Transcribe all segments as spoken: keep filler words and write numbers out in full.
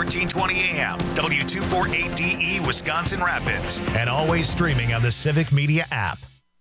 fourteen twenty A M, W two forty-eight D E, Wisconsin Rapids, and always streaming on the Civic Media app.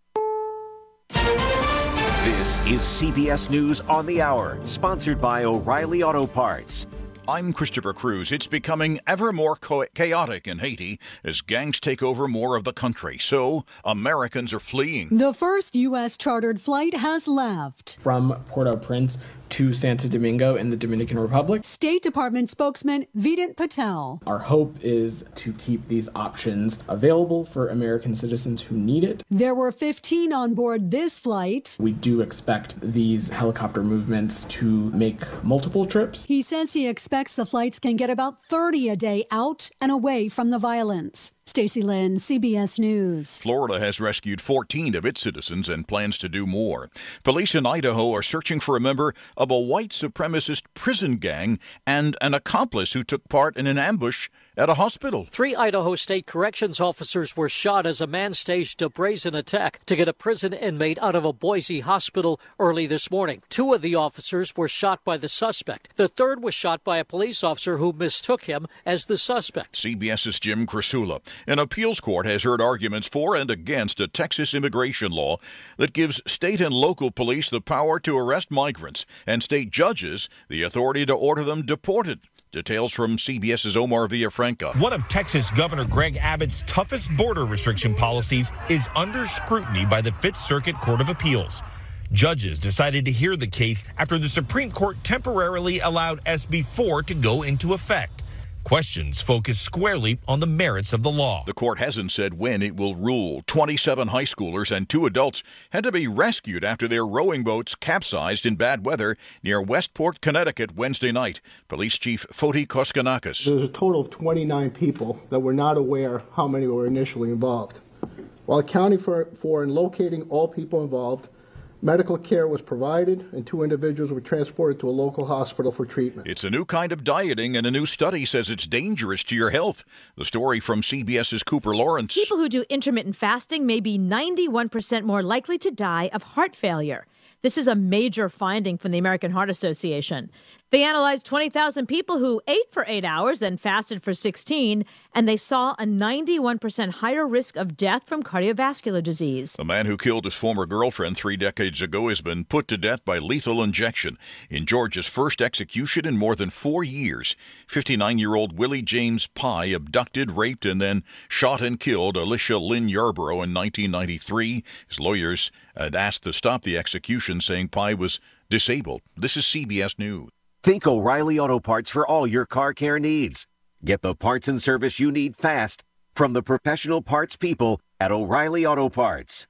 This is C B S News on the Hour, sponsored by O'Reilly Auto Parts. I'm Christopher Cruz. It's becoming ever more chaotic in Haiti as gangs take over more of the country. So Americans are fleeing. The first U S chartered flight has left. From Port-au-Prince to Santo Domingo in the Dominican Republic. State Department spokesman Vedant Patel. Our hope is to keep these options available for American citizens who need it. There were fifteen on board this flight. We do expect these helicopter movements to make multiple trips. He says he expects the flights can get about thirty a day out and away from the violence. Stacey Lynn, C B S News. Florida has rescued fourteen of its citizens and plans to do more. Police in Idaho are searching for a member of a white supremacist prison gang and an accomplice who took part in an ambush at a hospital. Three Idaho State Corrections officers were shot as a man staged a brazen attack to get a prison inmate out of a Boise hospital early this morning. Two of the officers were shot by the suspect. The third was shot by a police officer who mistook him as the suspect. CBS's Jim Krasula. An appeals court has heard arguments for and against a Texas immigration law that gives state and local police the power to arrest migrants and state judges the authority to order them deported. Details from CBS's Omar Villafranca. One of Texas Governor Greg Abbott's toughest border restriction policies is under scrutiny by the Fifth Circuit Court of Appeals. Judges decided to hear the case after the Supreme Court temporarily allowed S B four to go into effect. Questions focus squarely on the merits of the law. The court hasn't said when it will rule. twenty-seven high schoolers and two adults had to be rescued after their rowing boats capsized in bad weather near Westport, Connecticut, Wednesday night. Police Chief Foti Koskanakis. There's a total of twenty-nine people that were not aware how many were initially involved. While accounting for, for and locating all people involved, medical care was provided, and two individuals were transported to a local hospital for treatment. It's a new kind of dieting, and a new study says it's dangerous to your health. The story from CBS's Cooper Lawrence. People who do intermittent fasting may be ninety-one percent more likely to die of heart failure. This is a major finding from the American Heart Association. They analyzed twenty thousand people who ate for eight hours, then fasted for sixteen, and they saw a ninety-one percent higher risk of death from cardiovascular disease. The man who killed his former girlfriend three decades ago has been put to death by lethal injection in Georgia's first execution in more than four years. fifty-nine-year-old Willie James Pye abducted, raped, and then shot and killed Alicia Lynn Yarborough in nineteen ninety-three. His lawyers had asked to stop the execution, saying Pye was disabled. This is C B S News. Think O'Reilly Auto Parts for all your car care needs. Get the parts and service you need fast from the professional parts people at O'Reilly Auto Parts.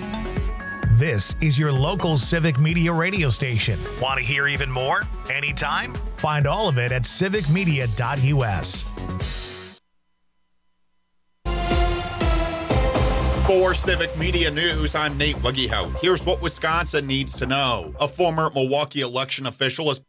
This is your local Civic Media radio station. Want to hear even more? Anytime? Find all of it at civic media dot U S. For Civic Media News, I'm Nate Wuggyhout. Here's what Wisconsin needs to know. A former Milwaukee election official has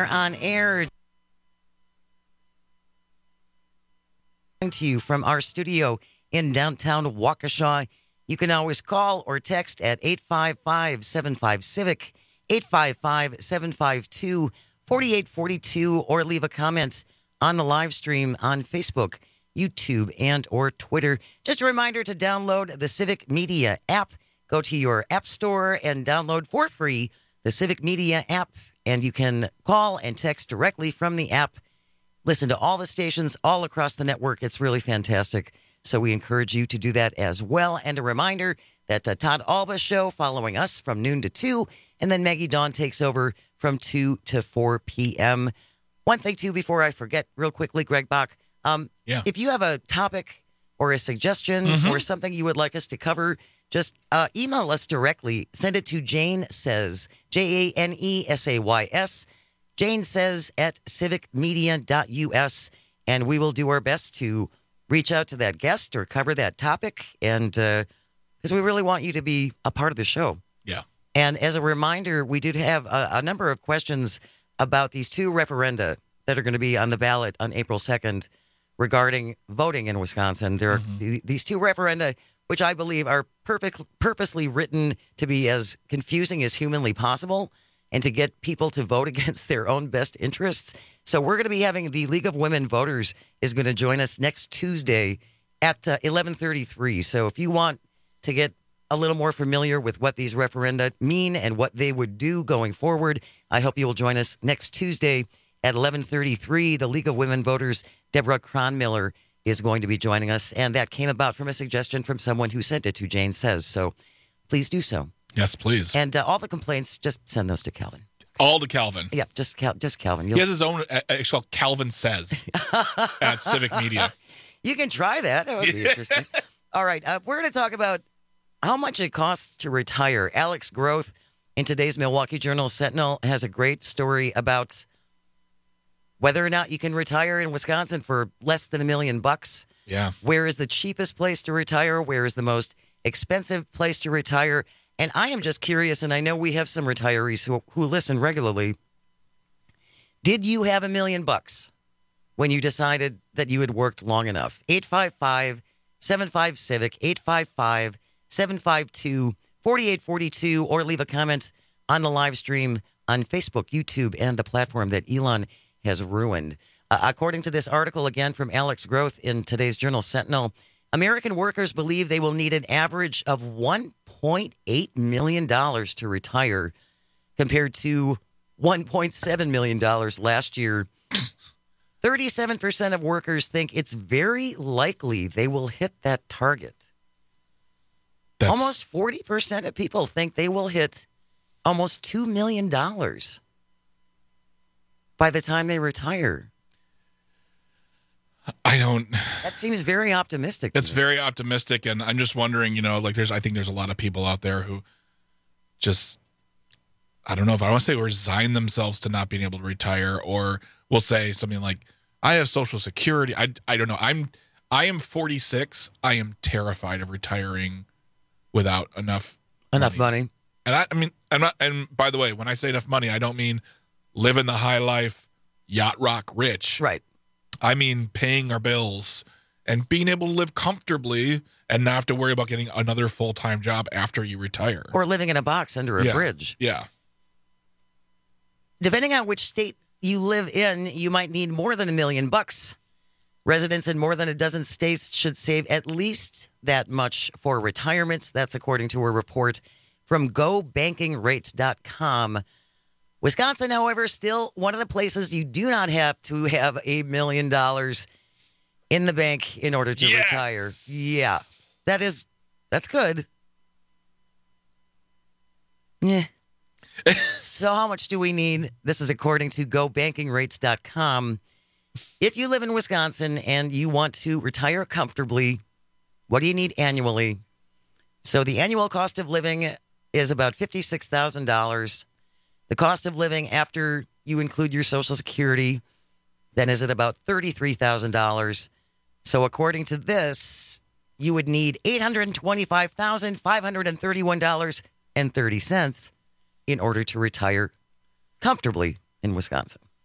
are on air to you from our studio in downtown Waukesha. You can always call or text at eight five five, seven five, CIVIC, eight five five, seven five two, four eight four two, or leave a comment on the live stream on Facebook, YouTube, and or Twitter. Just a reminder to download the Civic Media app. Go to your app store and download for free the Civic Media app, and you can call and text directly from the app. Listen to all the stations all across the network. It's really fantastic. So we encourage you to do that as well. And a reminder that uh, Todd Alba's show following us from noon to two, and then Maggie Dawn takes over from two to four p.m. One thing, too, before I forget real quickly, Greg Bach, um, yeah. if you have a topic or a suggestion mm-hmm. or something you would like us to cover, just uh, email us directly. Send it to Jane Says, J A N E S A Y S, Jane Says at civic media dot U S, and we will do our best to reach out to that guest or cover that topic, and because uh, we really want you to be a part of the show. Yeah. And as a reminder, we did have a, a number of questions about these two referenda that are going to be on the ballot on April second regarding voting in Wisconsin. There are mm-hmm. th- these two referenda, which I believe are perfect, purposely written to be as confusing as humanly possible and to get people to vote against their own best interests. So we're going to be having the League of Women Voters is going to join us next Tuesday at uh, eleven thirty-three. So if you want to get a little more familiar with what these referenda mean and what they would do going forward, I hope you will join us next Tuesday at eleven thirty-three. The League of Women Voters, Deborah Cronmiller, is going to be joining us. And that came about from a suggestion from someone who sent it to Jane Says. So please do so. Yes, please. And uh, all the complaints, just send those to Calvin. All to Calvin. Yeah, just Cal- just Calvin. You'll... He has his own, uh, it's called Calvin Says at Civic Media. You can try that. That would be interesting. All right, uh, we're going to talk about how much it costs to retire. Alex Groth in today's Milwaukee Journal-Sentinel has a great story about whether or not you can retire in Wisconsin for less than a million bucks. Yeah. Where is the cheapest place to retire? Where is the most expensive place to retire? And I am just curious, and I know we have some retirees who who listen regularly. Did you have a million bucks when you decided that you had worked long enough? eight five five, seven five, CIVIC, eight five five, seven five two, four eight four two, or leave a comment on the live stream on Facebook, YouTube, and the platform that Elon has ruined. Uh, according to this article, again, from Alex Groth in today's Journal-Sentinel, American workers believe they will need an average of one point eight million dollars to retire compared to one point seven million dollars last year. thirty-seven percent of workers think it's very likely they will hit that target. That's... Almost forty percent of people think they will hit almost two million dollars by the time they retire. I don't. That seems very optimistic. It's very optimistic, and I'm just wondering, you know, like there's, I think there's a lot of people out there who just, I don't know if I want to say resign themselves to not being able to retire, or will say something like, I have Social Security. I, I don't know. I'm, I am forty-six. I am terrified of retiring without enough enough money. money. And I, I mean, I'm not. And by the way, when I say enough money, I don't mean living the high life, yacht rock rich. Right. I mean paying our bills and being able to live comfortably and not have to worry about getting another full-time job after you retire. Or living in a box under a yeah. bridge. Yeah. Depending on which state you live in, you might need more than a million bucks. Residents in more than a dozen states should save at least that much for retirement. That's according to a report from go banking rates dot com. Wisconsin, however, still one of the places you do not have to have a million dollars in the bank in order to yes! retire. Yeah, that is, that's good. Yeah. So how much do we need? This is according to go banking rates dot com. If you live in Wisconsin and you want to retire comfortably, what do you need annually? So the annual cost of living is about fifty-six thousand dollars. The cost of living after you include your Social Security, then is at about thirty-three thousand dollars. So according to this, you would need eight hundred twenty-five thousand five hundred thirty-one dollars and thirty cents in order to retire comfortably in Wisconsin.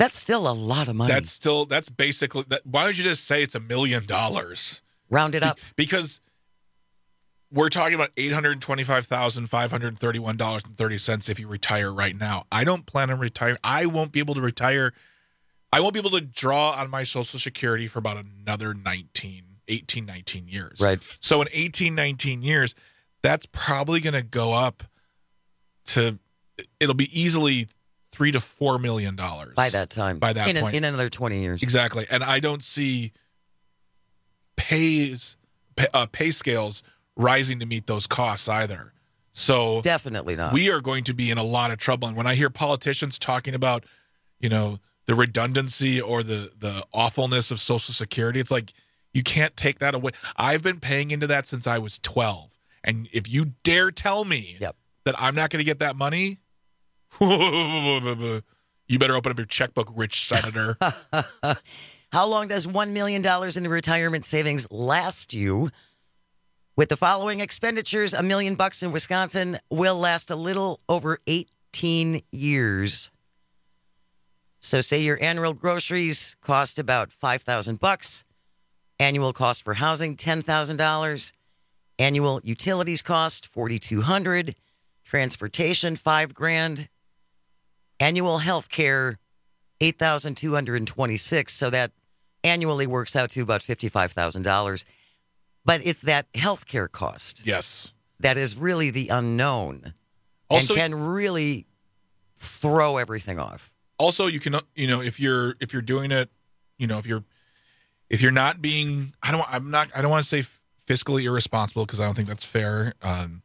That's still a lot of money. That's still, that's basically, that, why don't you just say it's a million dollars? Round it up. Be, because we're talking about eight hundred twenty-five thousand five hundred thirty-one dollars and thirty cents if you retire right now. I don't plan on retiring. I won't be able to retire. I won't be able to draw on my Social Security for about another nineteen, eighteen, nineteen years. Right. So in eighteen, nineteen years, that's probably going to go up to, it'll be easily three to four million dollars by that time. By that in point, a, in another twenty years, exactly. And I don't see pays pay, uh, pay scales rising to meet those costs either. So definitely not. We are going to be in a lot of trouble. And when I hear politicians talking about, you know, the redundancy or the the awfulness of Social Security, it's like you can't take that away. I've been paying into that since I was twelve. And if you dare tell me yep. that I'm not going to get that money, you better open up your checkbook, rich senator. How long does one million dollars in retirement savings last you? With the following expenditures, a million bucks in Wisconsin will last a little over eighteen years. So say your annual groceries cost about five thousand bucks. Annual cost for housing, ten thousand dollars. Annual utilities cost, forty-two hundred dollars. Transportation, five grand. Annual health care, eight thousand two hundred twenty-six dollars. So that annually works out to about fifty-five thousand dollars. But it's that health care cost. Yes. That is really the unknown. Also, and can really throw everything off. Also, you can, you know, if you're if you're doing it, you know, if you're if you're not being, I don't, I'm not, I don't want to say fiscally irresponsible because I don't think that's fair. Um,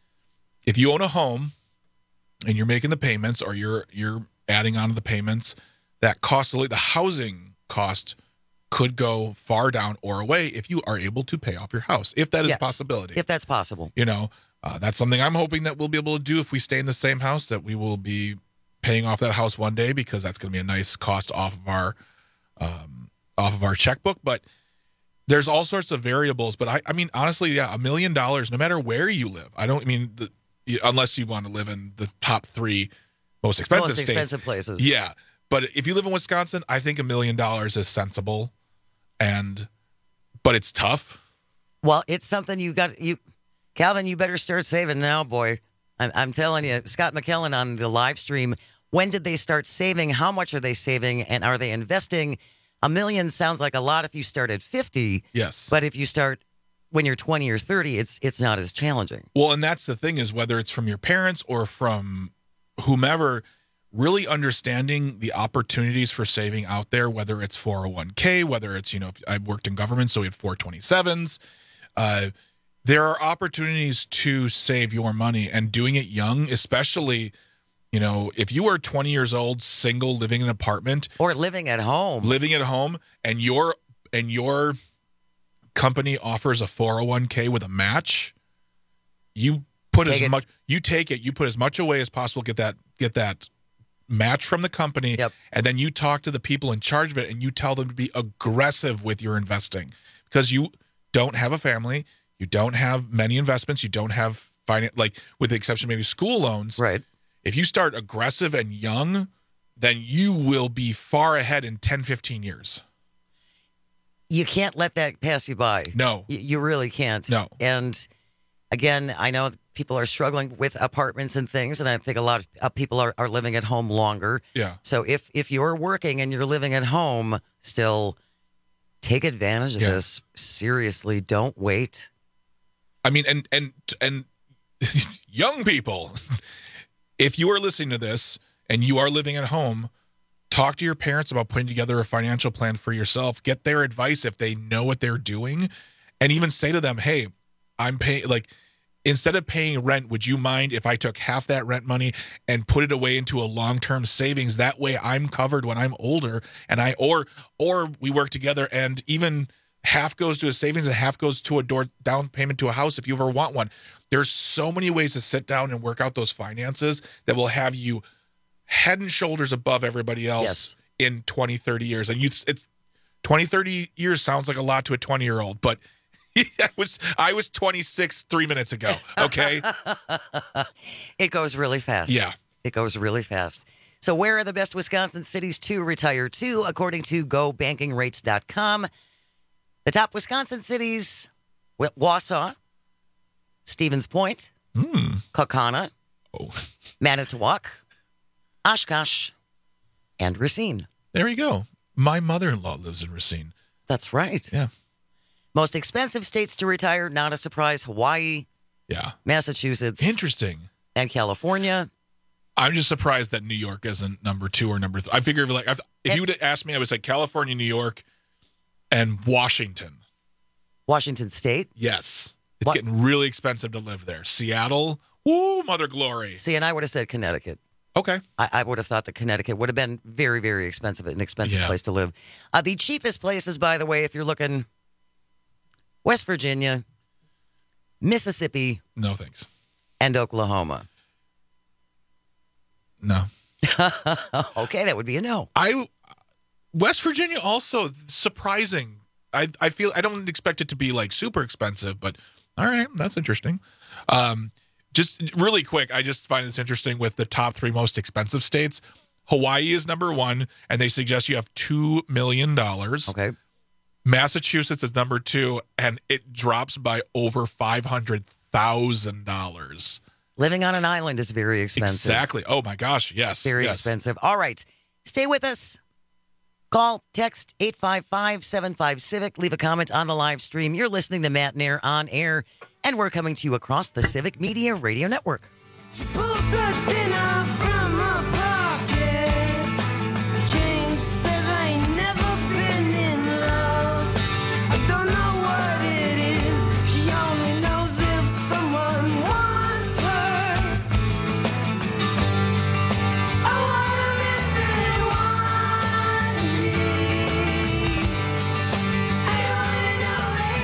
if you own a home and you're making the payments, or you're you're adding on to the payments, that cost, the housing cost could go far down or away if you are able to pay off your house, if that is yes, a possibility. If that's possible. You know, uh, that's something I'm hoping that we'll be able to do if we stay in the same house, that we will be paying off that house one day, because that's going to be a nice cost off of our um, off of our checkbook. But there's all sorts of variables. But I, I mean, honestly, yeah, a million dollars, no matter where you live. I don't I mean, the, unless you want to live in the top three most expensive most states. expensive places. Yeah. But if you live in Wisconsin, I think a million dollars is sensible. And, but it's tough. Well, it's something you got, you, Calvin, you better start saving now, boy. I'm, I'm telling you, Scott McKellen on the live stream, when did they start saving? How much are they saving? And are they investing? A million sounds like a lot if you start at fifty. Yes. But if you start when you're twenty or thirty, it's it's not as challenging. Well, and that's the thing, is whether it's from your parents or from whomever, really understanding the opportunities for saving out there, whether it's four oh one k, whether it's, you know, I worked in government, so we had four twenty-sevens. Uh, there are opportunities to save your money, and doing it young, especially, you know, if you are twenty years old, single, living in an apartment. Or living at home. Living at home, and your, and your company offers a four oh one k with a match, you put Take as it. much, you take it, you put as much away as possible, get that, get that match from the company, yep. and then you talk to the people in charge of it, and you tell them to be aggressive with your investing, because you don't have a family, you don't have many investments, you don't have finance, like with the exception of maybe school loans. Right. If you start aggressive and young, then you will be far ahead in ten, fifteen years. You can't let that pass you by. No. You, you really can't. No. And again, I know people are struggling with apartments and things, and I think a lot of people are, are living at home longer. Yeah. So if if you're working and you're living at home still, take advantage of Yeah. this. Seriously, don't wait. I mean, and and and young people, if you are listening to this and you are living at home, talk to your parents about putting together a financial plan for yourself. Get their advice if they know what they're doing, and even say to them, "Hey, I'm paying, like, instead of paying rent, would you mind if I took half that rent money and put it away into a long-term savings? That way I'm covered when I'm older, and I, or, or we work together, and even half goes to a savings and half goes to a door down payment to a house if you ever want one." There's so many ways to sit down and work out those finances that will have you head and shoulders above everybody else Yes. in twenty, thirty years. And you, it's twenty, thirty years sounds like a lot to a twenty year old, but I was, I was twenty-six three minutes ago. Okay. It goes really fast. Yeah. It goes really fast. So where are the best Wisconsin cities to retire to, according to go banking rates dot com? The top Wisconsin cities, Wausau, Stevens Point, mm. Kaukauna, oh. Manitowoc, Oshkosh, and Racine. There you go. My mother-in-law lives in Racine. That's right. Yeah. Most expensive states to retire, not a surprise, Hawaii, yeah, Massachusetts. Interesting. And California. I'm just surprised that New York isn't number two or number three. I figure like if and, you would have asked me, I would say California, New York, and Washington. Washington State? Yes. It's what? getting really expensive to live there. Seattle, woo, mother glory. See, and I would have said Connecticut. Okay. I, I would have thought that Connecticut would have been very, very expensive, an expensive yeah. place to live. Uh, the cheapest places, by the way, if you're looking West Virginia, Mississippi. No thanks. And Oklahoma. No. Okay, that would be a no. I West Virginia also surprising. I I feel I don't expect it to be like super expensive, but all right, that's interesting. Um, just really quick, I just find this interesting with the top three most expensive states. Hawaii is number one, and they suggest you have two million dollars. Okay. Massachusetts is number two, and it drops by over five hundred thousand dollars. Living on an island is very expensive. Exactly. Oh, my gosh. Yes. Very yes. expensive. All right. Stay with us. Call, text eight five five, seven five, Civic. Leave a comment on the live stream. You're listening to Matt Nair on air, and we're coming to you across the Civic Media Radio Network. She pulls her dinner from her pocket. Jane says I ain't never been in love. I don't know what it is. She only knows if someone wants her. I want them if they want me. I only know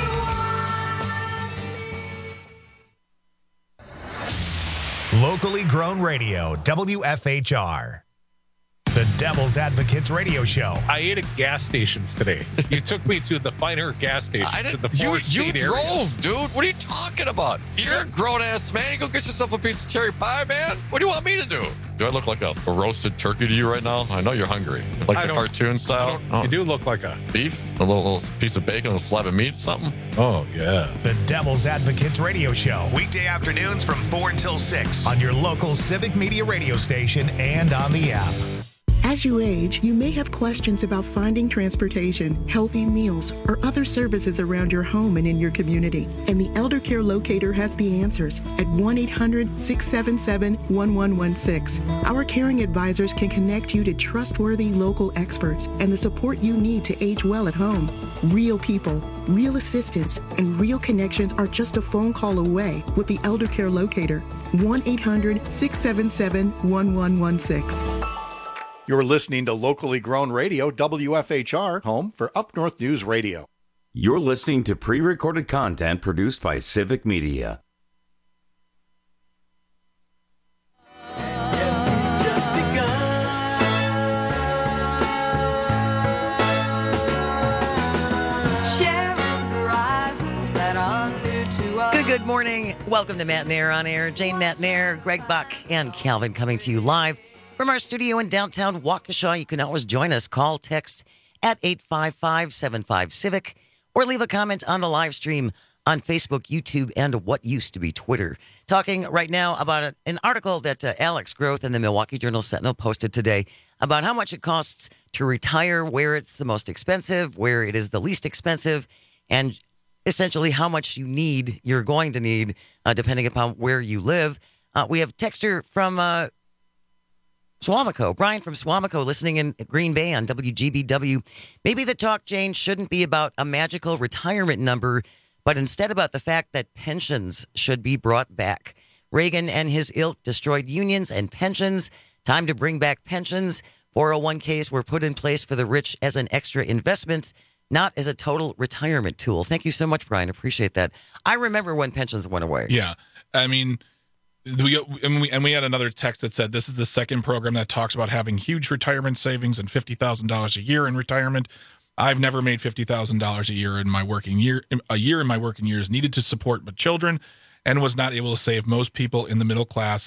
they want me. Locally grown radio, W F H R. The Devil's Advocates Radio Show. I ate at gas stations today. You took me to the finer gas stations. I didn't, to the you you area. drove, dude. What are you talking about? You're a grown-ass man. You go get yourself a piece of cherry pie, man. What do you want me to do? Do I look like a, a roasted turkey to you right now? I know you're hungry. Like I the don't- cartoon style? Oh. You do look like a Beef? A little, little piece of bacon, a slab of meat, something? Oh, yeah. The Devil's Advocates Radio Show. Weekday afternoons from four until six on your local Civic Media radio station and on the app. As you age, you may have questions about finding transportation, healthy meals, or other services around your home and in your community. And the Elder Care Locator has the answers at one eight hundred, six seven seven, one one one six. Our caring advisors can connect you to trustworthy local experts and the support you need to age well at home. Real people, real assistance, and real connections are just a phone call away with the Elder Care Locator. one eight hundred, six seven seven, one one one six. You're listening to locally grown radio, W F H R, home for Up North News Radio. You're listening to pre-recorded content produced by Civic Media. Good, good morning. Welcome to Matt Nair on air. Jane Matt Nair, Greg Buck, and Calvin coming to you live from our studio in downtown Waukesha. You can always join us. Call, text at eight five five, seven five, Civic, or leave a comment on the live stream on Facebook, YouTube, and what used to be Twitter. Talking right now about an article that uh, Alex Groth in the Milwaukee Journal-Sentinel posted today about how much it costs to retire, where it's the most expensive, where it is the least expensive, and essentially how much you need, you're going to need, uh, depending upon where you live. Uh, we have texter from uh, Swamico, Brian from Swamico, listening in Green Bay on W G B W. Maybe the talk, Jane, shouldn't be about a magical retirement number, but instead about the fact that pensions should be brought back. Reagan and his ilk destroyed unions and pensions. Time to bring back pensions. four oh one k's were put in place for the rich as an extra investment, not as a total retirement tool. Thank you so much, Brian. Appreciate that. I remember when pensions went away. Yeah. I mean, we and, we and we had another text that said this is the second program that talks about having huge retirement savings and fifty thousand dollars a year in retirement. I've never made fifty thousand dollars a year in my working year, a year in my working years, needed to support my children, and was not able to save. Most people in the middle class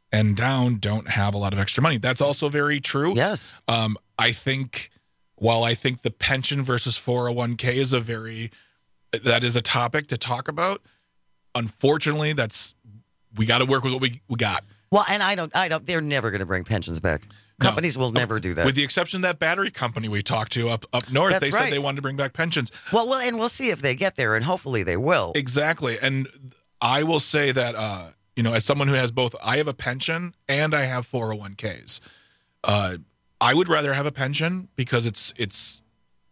and down don't have a lot of extra money. That's also very true. Yes. Um, I think, while I think the pension versus four oh one k is a very, that is a topic to talk about. Unfortunately, that's, we got to work with what we, we got. Well, and I don't, I don't, they're never going to bring pensions back. Companies No. will never do that. With the exception of that battery company we talked to up, up north, That's they right. said they wanted to bring back pensions. Well, well, and we'll see if they get there, and hopefully they will. Exactly. And I will say that, uh, you know, as someone who has both, I have a pension and I have four oh one k's. Uh, I would rather have a pension because it's it's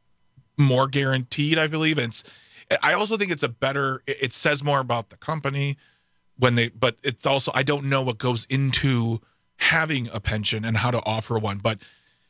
more guaranteed, I believe. And it's, I also think it's a better, it it says more about the company when they, but it's also, I don't know what goes into having a pension and how to offer one. But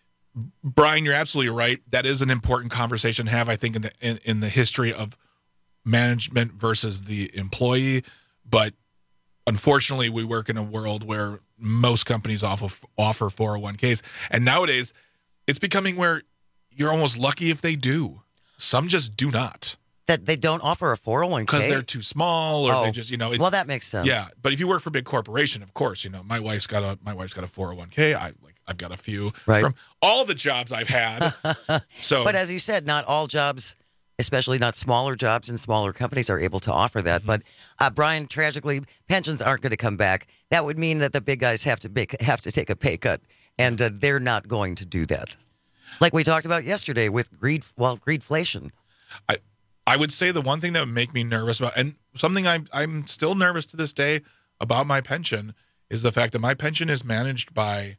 Brian, you're absolutely right. That is an important conversation to have, I think, in the in, in the history of management versus the employee. But unfortunately, we work in a world where most companies offer offer four oh one k's, and nowadays it's becoming where you're almost lucky if they do. Some just do not. That they don't offer a four oh one k? Because they're too small, or Oh. they just, you know. It's, Well, that makes sense. Yeah, but if you work for a big corporation, of course, you know, my wife's got a my wife's got a four oh one k. I like I've got a few Right. from all the jobs I've had. So, But as you said, not all jobs, especially not smaller jobs and smaller companies, are able to offer that. But uh, Brian, tragically, pensions aren't going to come back. That would mean that the big guys have to make, have to take a pay cut, and uh, they're not going to do that. Like we talked about yesterday with greed, well, greedflation. I I would say the one thing that would make me nervous about, and something I'm I'm still nervous to this day about my pension, is the fact that my pension is managed by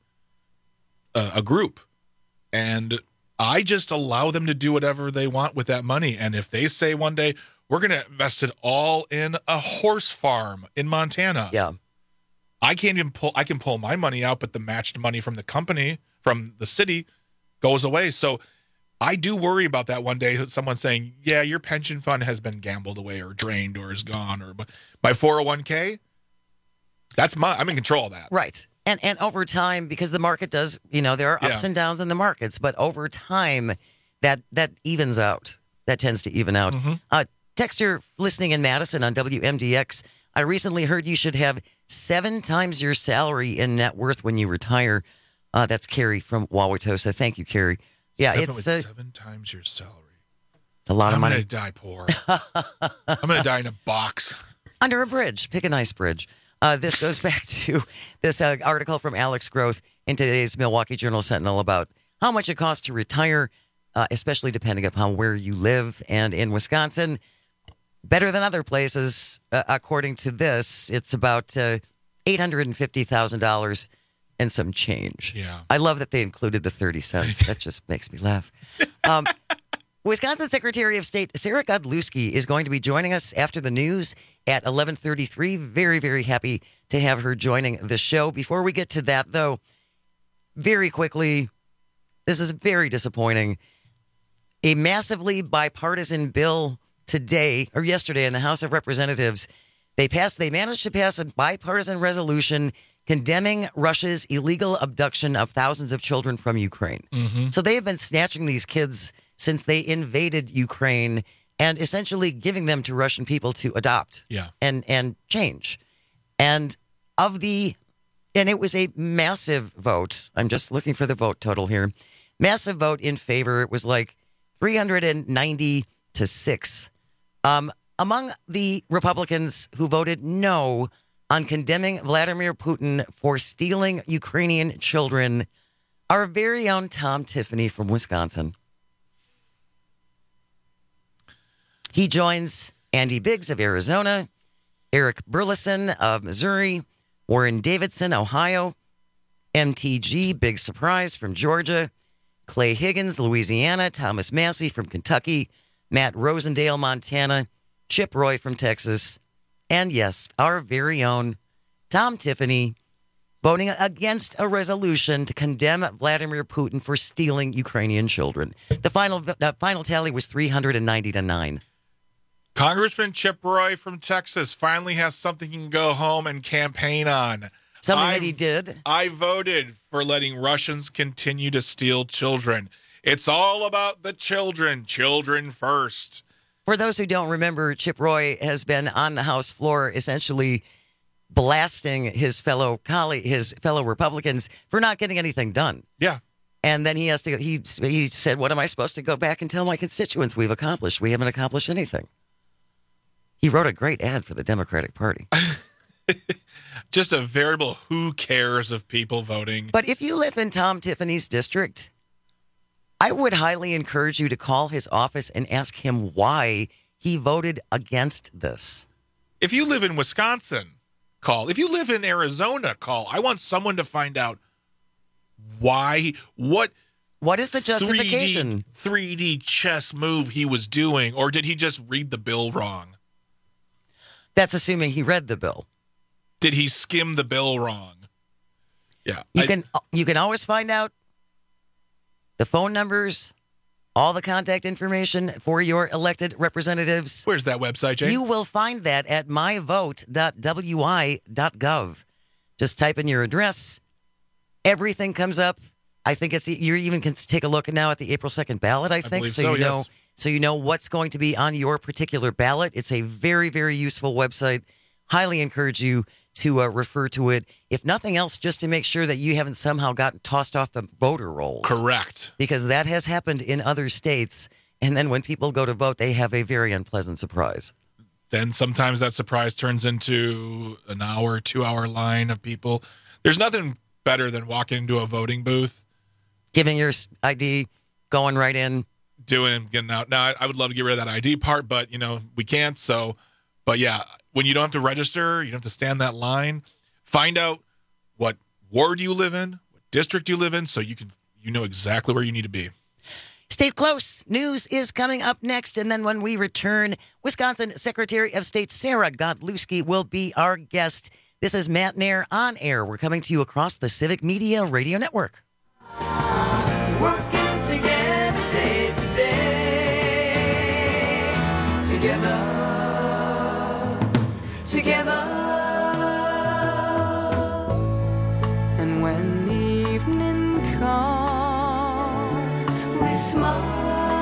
a, a group, and I just allow them to do whatever they want with that money. And if they say one day we're going to invest it all in a horse farm in Montana, yeah, I can't even pull. I can pull my money out, but the matched money from the company, from the city, goes away. So I do worry about that one day. Someone saying, "Yeah, your pension fund has been gambled away, or drained, or is gone, or but my four oh one k." That's my. I'm in control of that. Right. And and over time, because the market does, you know, there are ups Yeah. and downs in the markets, but over time, that that evens out. That tends to even out. Mm-hmm. Uh, Texter listening in Madison on W M D X, I recently heard you should have seven times your salary in net worth when you retire. Uh, that's Carrie from Wauwatosa. Thank you, Carrie. Yeah, seven, it's with uh, seven times your salary. a lot of I'm money. gonna die poor. I'm gonna die in a box. Under a bridge. Pick a nice bridge. Uh, this goes back to this uh, article from Alex Groth in today's Milwaukee Journal Sentinel about how much it costs to retire, uh, especially depending upon where you live. And in Wisconsin, better than other places, uh, according to this, it's about uh, eight hundred fifty thousand dollars and some change. Yeah. I love that they included the thirty cents. That just makes me laugh. Um, Wisconsin Secretary of State Sarah Godlewski is going to be joining us after the news at eleven thirty-three. Very, very happy to have her joining the show. Before we get to that, though, very quickly, this is very disappointing. A massively bipartisan bill today, or yesterday, in the House of Representatives, they passed. They managed to pass a bipartisan resolution condemning Russia's illegal abduction of thousands of children from Ukraine. Mm-hmm. So they have been snatching these kids since they invaded Ukraine and essentially giving them to Russian people to adopt Yeah. and and change. And of the, and it was a massive vote. I'm just looking for the vote total here. Massive vote in favor. It was like three hundred ninety to six. Um, among the Republicans who voted no on condemning Vladimir Putin for stealing Ukrainian children, our very own Tom Tiffany from Wisconsin. He joins Andy Biggs of Arizona, Eric Burleson of Missouri, Warren Davidson, Ohio, M T G, big surprise, from Georgia, Clay Higgins, Louisiana, Thomas Massey from Kentucky, Matt Rosendale, Montana, Chip Roy from Texas, and yes, our very own Tom Tiffany, voting against a resolution to condemn Vladimir Putin for stealing Ukrainian children. The final the final tally was three hundred ninety to nine. Congressman Chip Roy from Texas finally has something he can go home and campaign on. Something I- that he did. I voted for letting Russians continue to steal children. It's all about the children. Children first. For those who don't remember, Chip Roy has been on the House floor essentially blasting his fellow colleague, his fellow Republicans for not getting anything done. Yeah. And then he has to, he, he said, what am I supposed to go back and tell my constituents we've accomplished? We haven't accomplished anything. He wrote a great ad for the Democratic Party. Just a variable who cares of people voting. But if you live in Tom Tiffany's district, I would highly encourage you to call his office and ask him why he voted against this. If you live in Wisconsin, call. If you live in Arizona, call. I want someone to find out why, what... What is the justification? three D, three D chess move he was doing, or did he just read the bill wrong? That's assuming he read the bill. Did he skim the bill wrong? Yeah. You I, can you can always find out the phone numbers, all the contact information for your elected representatives. Where's that website, Jay? You will find that at my vote dot w i dot gov. Just type in your address. Everything comes up. I think it's you even can take a look now at the April second ballot, I I think, believe so, so, you know yes. so you know what's going to be on your particular ballot. It's a very, very useful website. Highly encourage you to uh, refer to it. If nothing else, just to make sure that you haven't somehow gotten tossed off the voter rolls. Correct. Because that has happened in other states. And then when people go to vote, they have a very unpleasant surprise. Then sometimes that surprise turns into an hour, two-hour line of people. There's nothing better than walking into a voting booth, giving your I D, going right in, doing and getting out. Now, I, I would love to get rid of that I D part, but, you know, we can't. So, but yeah, when you don't have to register, you don't have to stand that line. Find out what ward you live in, what district you live in, so you can you know exactly where you need to be. Stay close. News is coming up next. And then when we return, Wisconsin Secretary of State Sarah Godlewski will be our guest. This is Matt Nair on air. We're coming to you across the Civic Media Radio Network. Working together day to day, together, together. And when the evening comes, we smile.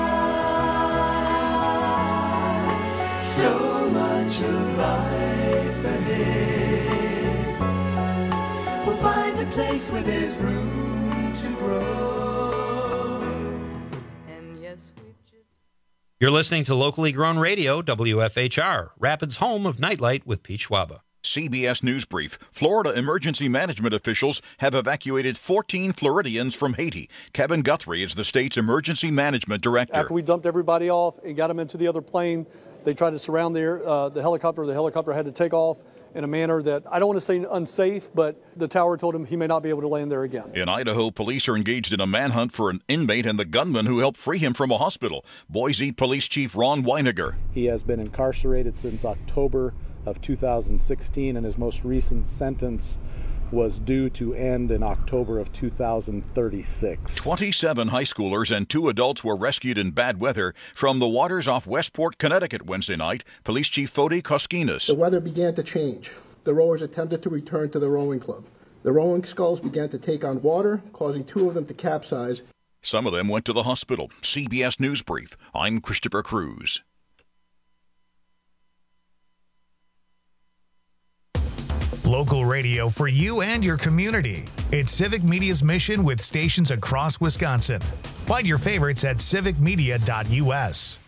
So much of life ahead. We'll find a place where there's room to grow. And yes, we've just... You're listening to locally grown radio, W F H R, Rapids' home of Nightlight with Pete Schwaba. C B S News Brief. Florida emergency management officials have evacuated fourteen Floridians from Haiti. Kevin Guthrie is the state's emergency management director. After we dumped everybody off and got them into the other plane, they tried to surround the, uh, the helicopter. The helicopter had to take off in a manner that I don't want to say unsafe, but the tower told him he may not be able to land there again. In Idaho, police are engaged in a manhunt for an inmate and the gunman who helped free him from a hospital. Boise Police Chief Ron Weiniger. He has been incarcerated since October of two thousand sixteen, and his most recent sentence was due to end in October of two thousand thirty-six. twenty-seven high schoolers and two adults were rescued in bad weather from the waters off Westport, Connecticut Wednesday night. Police Chief Fode Koskinas. The weather began to change. The rowers attempted to return to the rowing club. The rowing sculls began to take on water, causing two of them to capsize. Some of them went to the hospital. C B S News Brief. I'm Christopher Cruz. Local radio for you and your community. It's Civic Media's mission with stations across Wisconsin. Find your favorites at civic media dot u s.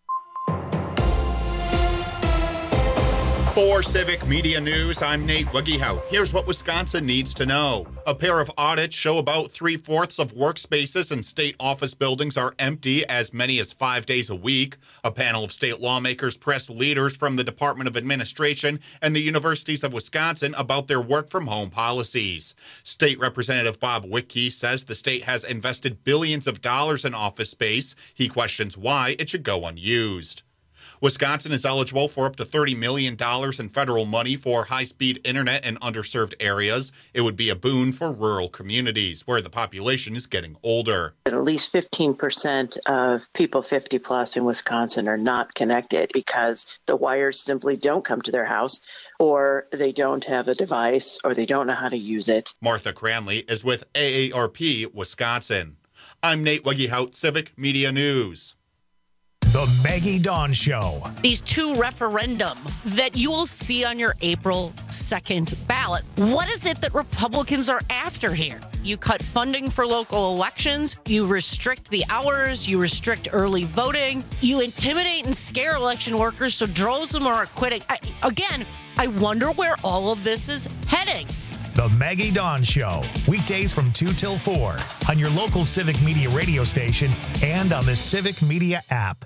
For Civic Media News, I'm Nate Wuggyhout. Here's what Wisconsin needs to know. A pair of audits show about three-fourths of workspaces in state office buildings are empty as many as five days a week. A panel of state lawmakers pressed leaders from the Department of Administration and the universities of Wisconsin about their work-from-home policies. State Representative Bob Wittke says the state has invested billions of dollars in office space. He questions why it should go unused. Wisconsin is eligible for up to thirty million dollars in federal money for high-speed internet in underserved areas. It would be a boon for rural communities where the population is getting older. At least fifteen percent of people fifty plus in Wisconsin are not connected because the wires simply don't come to their house, or they don't have a device, or they don't know how to use it. Martha Cranley is with A A R P Wisconsin. I'm Nate Wuggyhout, Civic Media News. The Maggie Dawn Show. These two referendum that you will see on your April second ballot. What is it that Republicans are after here? You cut funding for local elections, you restrict the hours, you restrict early voting, you intimidate and scare election workers so droves of them are quitting. I, again, I wonder where all of this is heading. The Maggie Dawn Show, weekdays from two till four on your local Civic Media radio station and on the Civic Media app.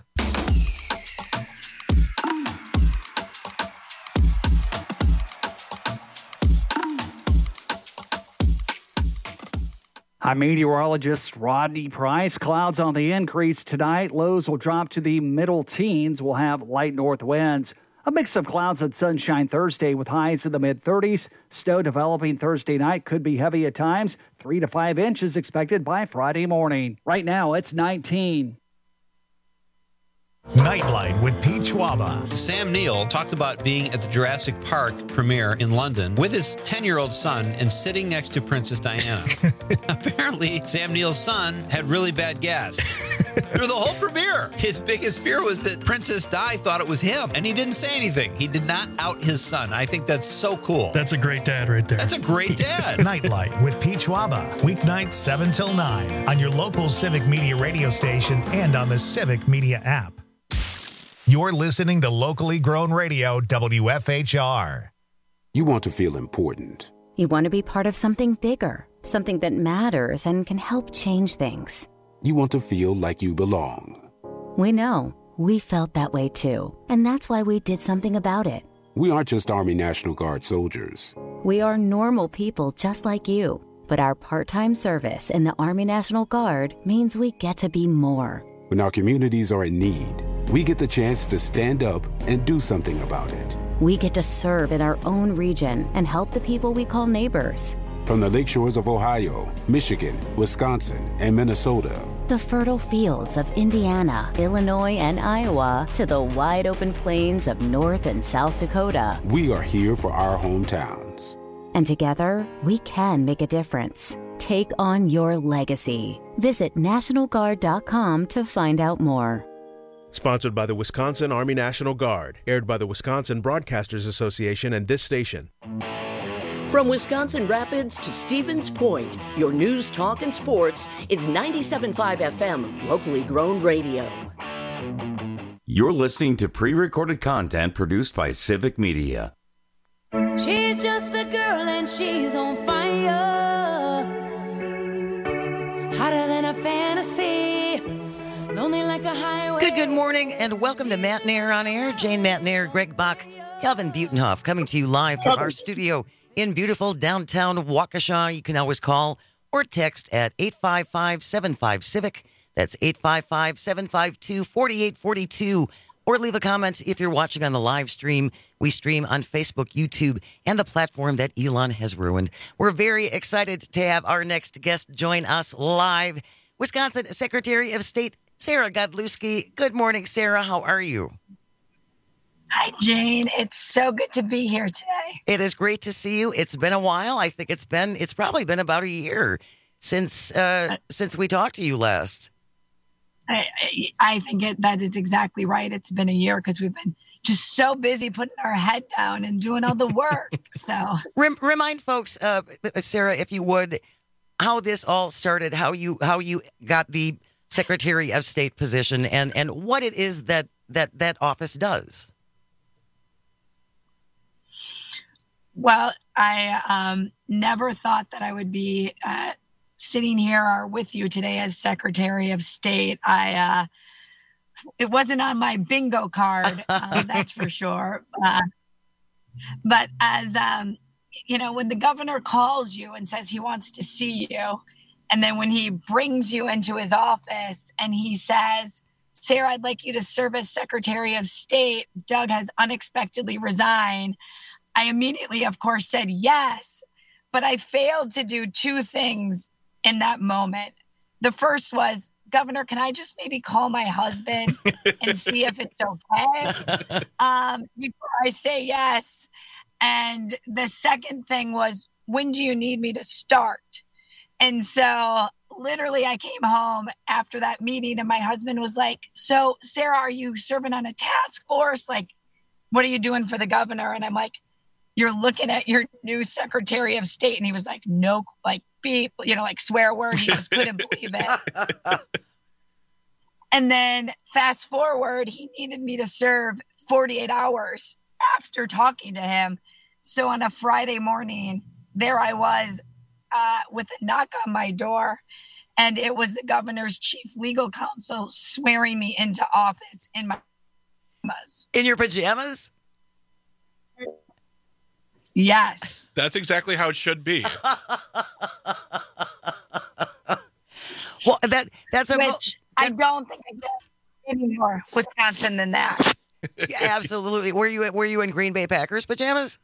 I'm meteorologist Rodney Price. Clouds on the increase tonight. Lows will drop to the middle teens. We'll have light north winds. A mix of clouds and sunshine Thursday with highs in the mid-thirties. Snow developing Thursday night could be heavy at times. Three to five inches expected by Friday morning. Right now, it's nineteen. Nightlight with Pete Schwaba. Sam Neill talked about being at the Jurassic Park premiere in London with his ten-year-old son and sitting next to Princess Diana. Apparently, Sam Neill's son had really bad gas. Through the whole premiere, his biggest fear was that Princess Di thought it was him, and he didn't say anything. He did not out his son. I think that's so cool. That's a great dad right there. That's a great dad. Nightlight with Pete Schwaba. Weeknights seven till nine on your local Civic Media radio station and on the Civic Media app. You're listening to locally grown radio, W F H R. You want to feel important. You want to be part of something bigger, something that matters and can help change things. You want to feel like you belong. We know. We felt that way too. And that's why we did something about it. We aren't just Army National Guard soldiers. We are normal people just like you. But our part-time service in the Army National Guard means we get to be more. When our communities are in need, we get the chance to stand up and do something about it. We get to serve in our own region and help the people we call neighbors. From the lakeshores of Ohio, Michigan, Wisconsin, and Minnesota, the fertile fields of Indiana, Illinois, and Iowa, to the wide open plains of North and South Dakota, we are here for our hometowns. And together, we can make a difference. Take on your legacy. Visit National Guard dot com to find out more. Sponsored by the Wisconsin Army National Guard. Aired by the Wisconsin Broadcasters Association and this station. From Wisconsin Rapids to Stevens Point, your news, talk, and sports is ninety-seven point five F M, locally grown radio. You're listening to pre-recorded content produced by Civic Media. She's just a girl and she's on fire, hotter than a fantasy, lonely like a highway. Good, good morning, and welcome to Matt Nair on Air. Jane Matt Nair, Greg Bach, Calvin Butenhoff, coming to you live from our studio in beautiful downtown Waukesha. You can always call or text at eight five five, seven five, CIVIC. That's eight five five, seven five two, four eight four two. Or leave a comment if you're watching on the live stream. We stream on Facebook, YouTube, and the platform that Elon has ruined. We're very excited to have our next guest join us live. Wisconsin Secretary of State Sarah Godlewski. Good morning, Sarah. How are you? Hi, Jane. It's so good to be here today. It is great to see you. It's been a while. I think it's been, it's probably been about a year since uh, since we talked to you last. I, I think it, that is exactly right. It's been a year because we've been just so busy putting our head down and doing all the work. So Rem- remind folks, uh, Sarah, if you would, how this all started, how you how you got the Secretary of State position, and, and what it is that, that that office does. Well, I um, never thought that I would be uh, sitting here or with you today as Secretary of State. I uh, it wasn't on my bingo card, uh, that's for sure. Uh, but as um, you know, when the governor calls you and says he wants to see you, and then when he brings you into his office and he says, "Sarah, I'd like you to serve as Secretary of State. Doug has unexpectedly resigned," I immediately, of course, said yes. But I failed to do two things in that moment. The first was, "Governor, can I just maybe call my husband and see if it's okay um, before I say yes?" And the second thing was, "When do you need me to start?" And so literally, I came home after that meeting and my husband was like, so Sarah, are you serving on a task force? Like, what are you doing for the governor? And I'm like, you're looking at your new Secretary of State. And he was like, no, like beep, you know, like swear word. He just couldn't believe it. And then fast forward, he needed me to serve forty-eight hours after talking to him. So on a Friday morning, there I was uh, with a knock on my door. And it was the governor's chief legal counsel swearing me into office in my pajamas. In your pajamas? Yes. That's exactly how it should be. Well, that that's a Which I don't think I get any more Wisconsin than that. Yeah, absolutely. Were you were you in Green Bay Packers pajamas?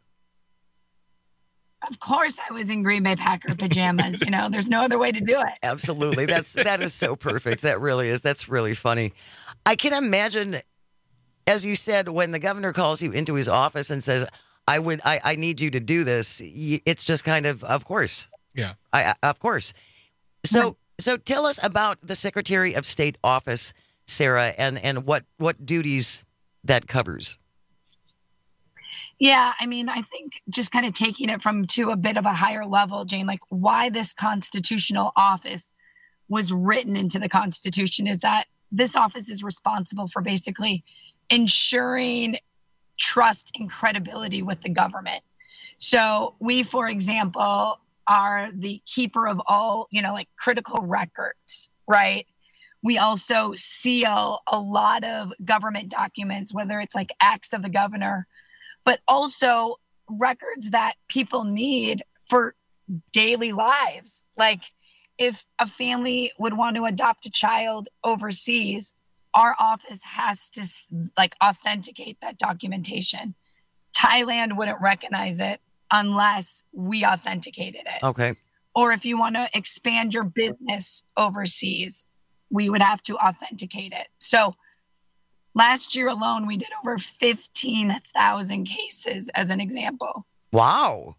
Of course I was in Green Bay Packer pajamas. You know, there's no other way to do it. Absolutely. That's that is so perfect. That really is. That's really funny. I can imagine, as you said, when the governor calls you into his office and says, I would I, I need you to do this. It's just kind of, of course. Yeah. I, of course. So so tell us about the Secretary of State office, Sarah, and, and what, what duties that covers. Yeah, I mean, I think just kind of taking it from to a bit of a higher level, Jane, like why this constitutional office was written into the Constitution is that this office is responsible for basically ensuring trust and credibility with the government. So we, for example, are the keeper of all, you know, like critical records, right? We also seal a lot of government documents, whether it's like acts of the governor, but also records that people need for daily lives. Like if a family would want to adopt a child overseas, our office has to like authenticate that documentation. Thailand wouldn't recognize it unless we authenticated it. Okay. Or if you want to expand your business overseas, we would have to authenticate it. So last year alone, we did over fifteen thousand cases as an example. Wow.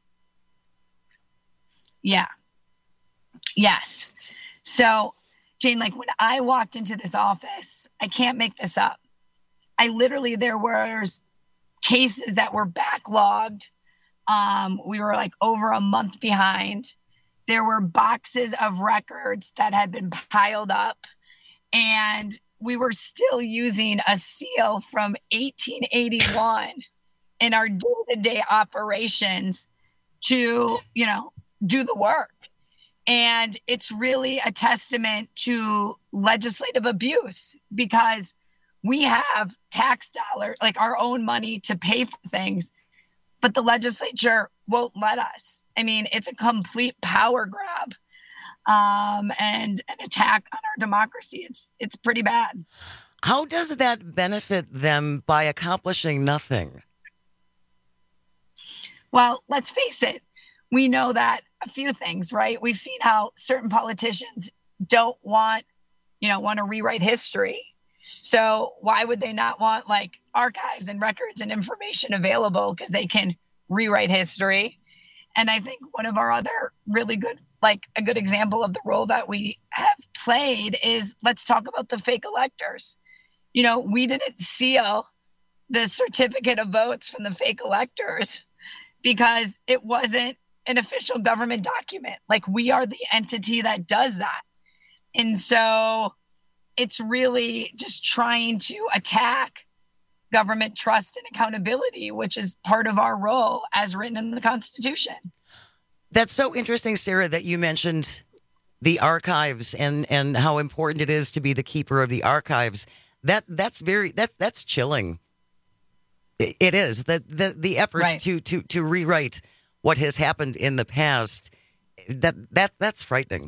Yeah. Yes. So, Jane, like when I walked into this office, I can't make this up. I literally, there were cases that were backlogged. Um, we were like over a month behind. There were boxes of records that had been piled up, and we were still using a seal from eighteen eighty-one in our day-to-day operations to, you know, do the work. And it's really a testament to legislative abuse because we have tax dollars, like our own money to pay for things, but the legislature won't let us. I mean, it's a complete power grab um, and an attack on our democracy. It's it's pretty bad. How does that benefit them by accomplishing nothing? Well, let's face it. We know that a few things, right? We've seen how certain politicians don't want, you know, want to rewrite history. So why would they not want like archives and records and information available because they can rewrite history? And I think one of our other really good, like a good example of the role that we have played is let's talk about the fake electors. You know, we didn't seal the certificate of votes from the fake electors because it wasn't an official government document. Like we are the entity that does that. And so it's really just trying to attack government trust and accountability, which is part of our role as written in the Constitution. That's so interesting, Sarah, that you mentioned the archives and, and how important it is to be the keeper of the archives. That that's very that's that's chilling. It, it is that the the efforts Right. to to to rewrite what has happened in the past. That that that's frightening.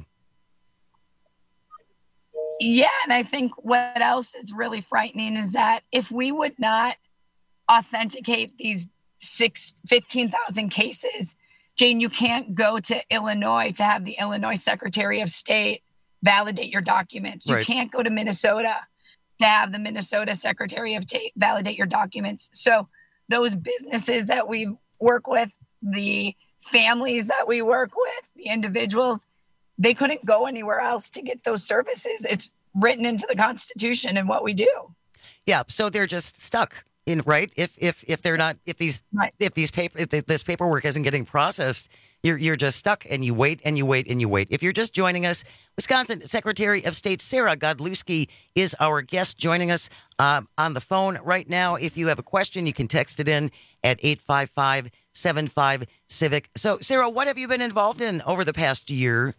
Yeah, and I think what else is really frightening is that if we would not authenticate these six, fifteen thousand cases, Jane, you can't go to Illinois to have the Illinois Secretary of State validate your documents. You Right. can't go to Minnesota to have the Minnesota Secretary of State validate your documents. So those businesses that we work with, the families that we work with, the individuals, they couldn't go anywhere else to get those services. It's written into the Constitution and what we do. Yeah, so they're just stuck in, right? If if if they're not, if these right. if these paper if this paperwork isn't getting processed, you're you're just stuck, and you wait and you wait and you wait. If you're just joining us, Wisconsin Secretary of State Sarah Godlewski is our guest, joining us uh, on the phone right now. If you have a question, you can text it in at eight five five, seven five, civic. So, Sarah, what have you been involved in over the past year?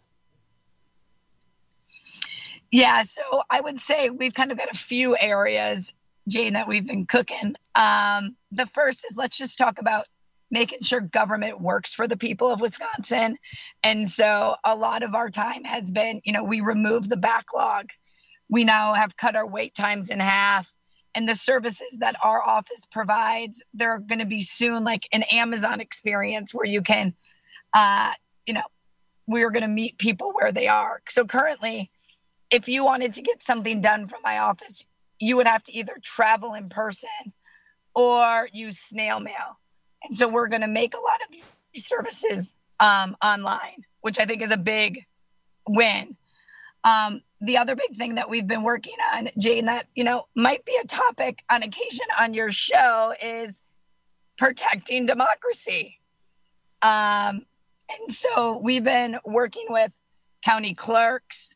Yeah, so I would say we've kind of got a few areas, Jane, that we've been cooking. Um, the first is, let's just talk about making sure government works for the people of Wisconsin. And so a lot of our time has been, you know, we removed the backlog. We now have cut our wait times in half. And the services that our office provides, they're going to be soon like an Amazon experience where you can, uh, you know, we're going to meet people where they are. So currently, if you wanted to get something done from my office, you would have to either travel in person or use snail mail. And so we're going to make a lot of these services um, online, which I think is a big win. Um, the other big thing that we've been working on, Jane, that, you know, might be a topic on occasion on your show, is protecting democracy. Um, and so we've been working with county clerks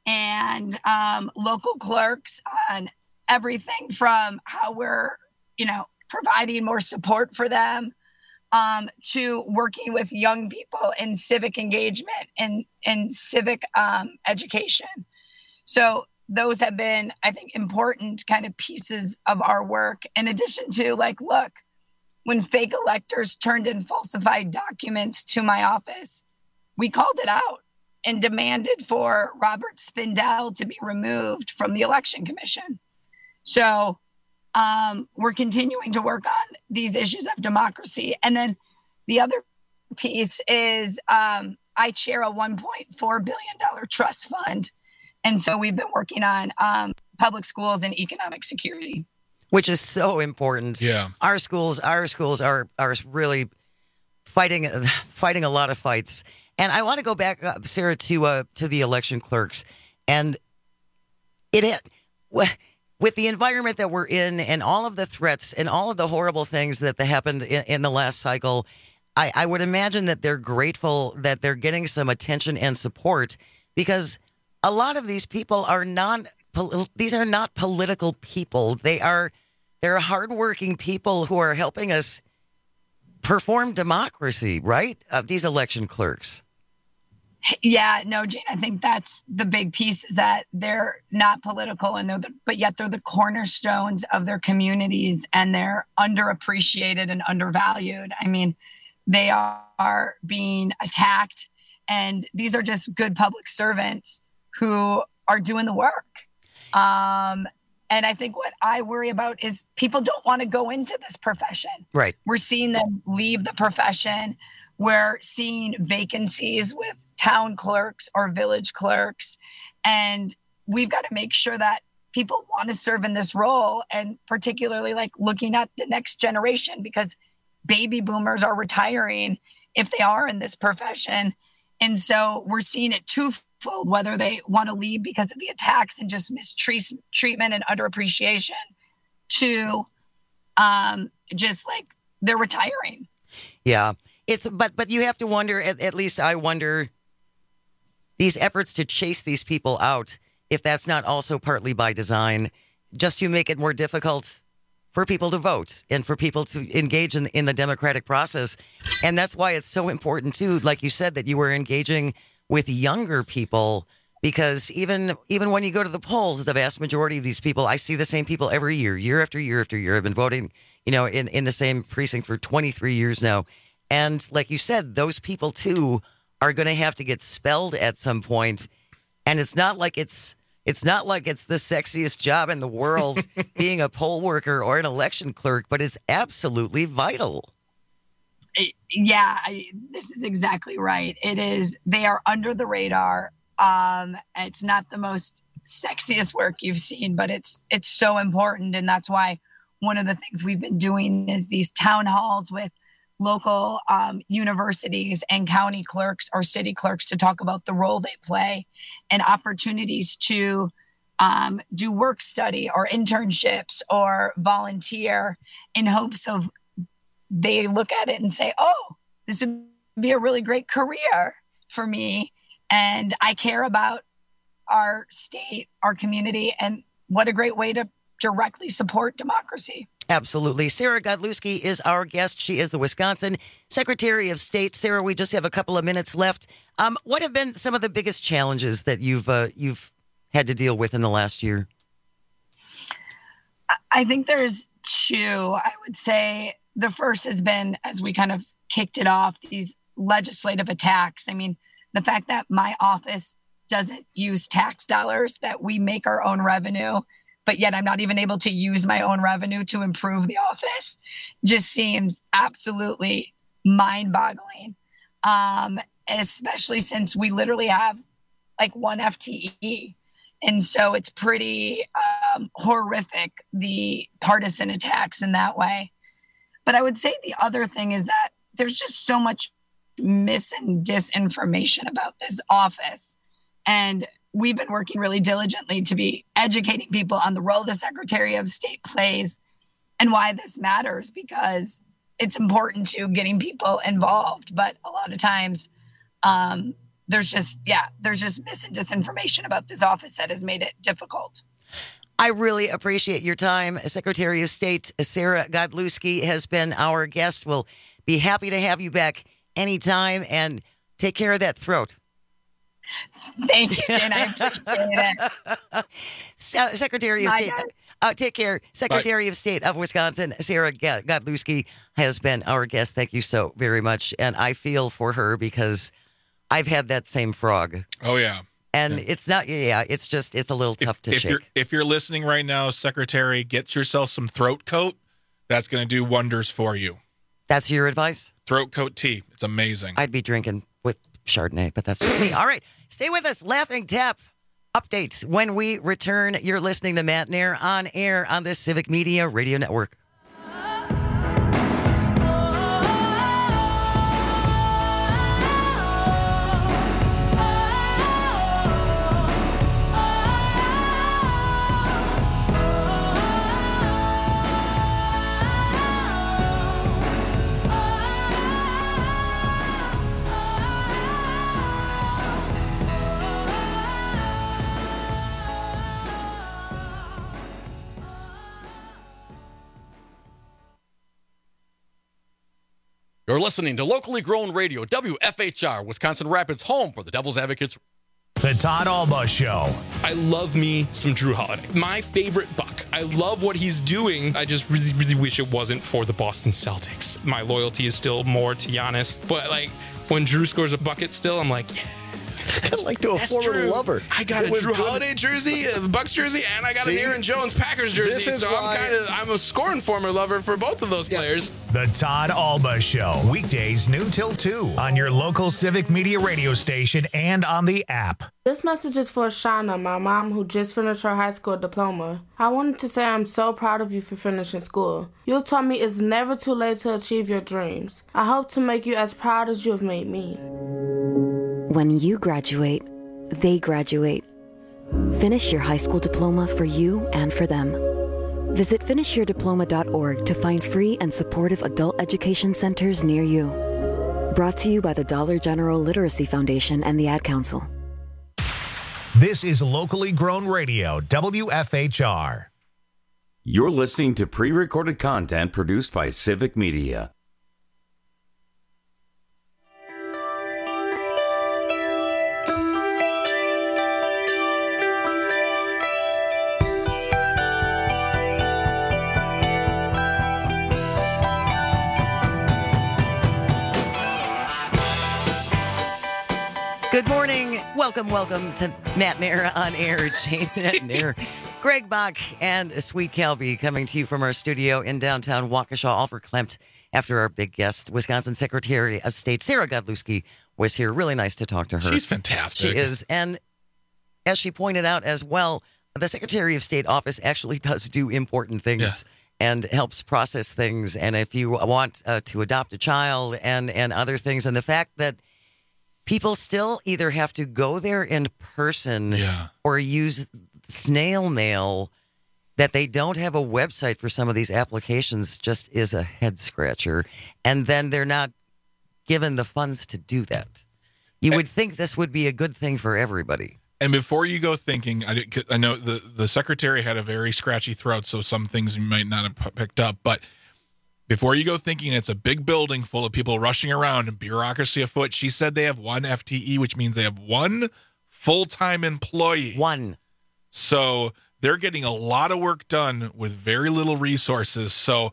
and um, local clerks on everything from how we're, you know, providing more support for them um, to working with young people in civic engagement and in civic um, education. So those have been, I think, important kind of pieces of our work. In addition to, like, look, when fake electors turned in falsified documents to my office, we called it out and demanded for Robert Spindell to be removed from the Election Commission. So um, we're continuing to work on these issues of democracy. And then the other piece is um, I chair a one point four billion dollars trust fund. And so we've been working on um, public schools and economic security. Which is so important. Yeah. Our schools, our schools are are really fighting fighting a lot of fights. And I want to go back, uh, Sarah, to uh, to the election clerks, and it had, with the environment that we're in, and all of the threats, and all of the horrible things that happened in, in the last cycle. I, I would imagine that they're grateful that they're getting some attention and support, because a lot of these people are not. These are not political people. They are they're hardworking people who are helping us perform democracy, right? Uh, these election clerks. Yeah, no, Jane, I think that's the big piece, is that they're not political, and they're the, but yet they're the cornerstones of their communities, and they're underappreciated and undervalued. I mean, they are being attacked, and these are just good public servants who are doing the work. Um, and I think what I worry about is people don't want to go into this profession. Right. We're seeing them leave the profession. We're seeing vacancies with town clerks or village clerks. And we've got to make sure that people want to serve in this role, and particularly like looking at the next generation, because baby boomers are retiring if they are in this profession. And so we're seeing it twofold, whether they want to leave because of the attacks and just mistreatment and underappreciation, to um, just like they're retiring. Yeah, it's but but you have to wonder, at, at least I wonder, these efforts to chase these people out, if that's not also partly by design, just to make it more difficult for people to vote and for people to engage in, in the democratic process. And that's why it's so important, too, like you said, that you were engaging with younger people, because even even when you go to the polls, the vast majority of these people, I see the same people every year, year after year after year. I've been voting, you know, in, in the same precinct for twenty-three years now. And like you said, those people, too, are going to have to get spelled at some point. And it's not like it's It's not like it's the sexiest job in the world, being a poll worker or an election clerk, but it's absolutely vital. Yeah, I, this is exactly right. It is. They are under the radar. Um, it's not the most sexiest work you've seen, but it's it's so important. And that's why one of the things we've been doing is these town halls with local um, universities and county clerks or city clerks to talk about the role they play and opportunities to um, do work study or internships or volunteer in hopes of they look at it and say, oh, this would be a really great career for me. And I care about our state, our community, and what a great way to directly support democracy. Absolutely. Sarah Godlewski is our guest. She is the Wisconsin Secretary of State. Sarah, we just have a couple of minutes left. Um, what have been some of the biggest challenges that you've uh, you've had to deal with in the last year? I think there's two. I would say the first has been, as we kind of kicked it off, these legislative attacks. I mean, the fact that my office doesn't use tax dollars, that we make our own revenue, but yet I'm not even able to use my own revenue to improve the office, just seems absolutely mind-boggling. Um, especially since we literally have like one F T E. And so it's pretty um, horrific, the partisan attacks in that way. But I would say the other thing is that there's just so much mis and disinformation about this office. And we've been working really diligently to be educating people on the role the Secretary of State plays and why this matters, because it's important to getting people involved. But a lot of times um, there's just, yeah, there's just mis and disinformation about this office that has made it difficult. I really appreciate your time. Secretary of State Sarah Godlewski has been our guest. We'll be happy to have you back anytime, and take care of that throat. Thank you, Jen. I appreciate it. Secretary of Bye, State, guys. uh, take care. Secretary Bye. of State of Wisconsin, Sarah Godlewski, has been our guest. Thank you so very much. And I feel for her because I've had that same frog. Oh, yeah. And it's not, yeah, it's just, it's a little tough to if shake. You're, if you're listening right now, Secretary, get yourself some throat coat. That's going to do wonders for you. That's your advice? Throat coat tea. It's amazing. I'd be drinking with Chardonnay, but that's just me. All right. Stay with us. Laughing Tap updates when we return. You're listening to Matt Nair on air on the Civic Media Radio Network. You're listening to locally grown radio, W F H R, Wisconsin Rapids, home for the Devil's Advocates. The Todd Alba Show. I love me some Drew Holiday. My favorite Buck. I love what he's doing. I just really, really wish it wasn't for the Boston Celtics. My loyalty is still more to Giannis. But, like, when Drew scores a bucket still, I'm like, yeah. Kind of like to a former true. lover. I got It a was Drew good. Holiday jersey, a Bucks jersey, and I got See? an Aaron Jones Packers jersey. This is so why- I'm kind of I'm a scoring former lover for both of those players. The Todd Alba Show. Weekdays noon till two on your local Civic Media radio station and on the app. This message is for Shauna, my mom, who just finished her high school diploma. I wanted to say I'm so proud of you for finishing school. You taught me it's never too late to achieve your dreams. I hope to make you as proud as you have made me. When you graduate, they graduate. Finish your high school diploma for you and for them. Visit finish your diploma dot org to find free and supportive adult education centers near you. Brought to you by the Dollar General Literacy Foundation and the Ad Council. This is locally grown radio, W F H R. You're listening to pre-recorded content produced by Civic Media. Good morning. Welcome, welcome to Matt Nair on air. Jane Matt Nair, Greg Bach, and Sweet Calby coming to you from our studio in downtown Waukesha, all verklempt after our big guest, Wisconsin Secretary of State Sarah Godlewski, was here. Really nice to talk to her. She's fantastic. She is. And as she pointed out as well, the Secretary of State office actually does do important things. Yeah. and helps process things. And if you want uh, to adopt a child and, and other things, and the fact that people still either have to go there in person Yeah. or use snail mail, that they don't have a website for some of these applications just is a head scratcher. And then they're not given the funds to do that. You would think this would be a good thing for everybody. And before you go thinking, I, did- I know the, the secretary had a very scratchy throat, so some things you might not have p- picked up. But before you go thinking it's a big building full of people rushing around and bureaucracy afoot, she said they have one F T E, which means they have one full-time employee. One. So they're getting a lot of work done with very little resources. So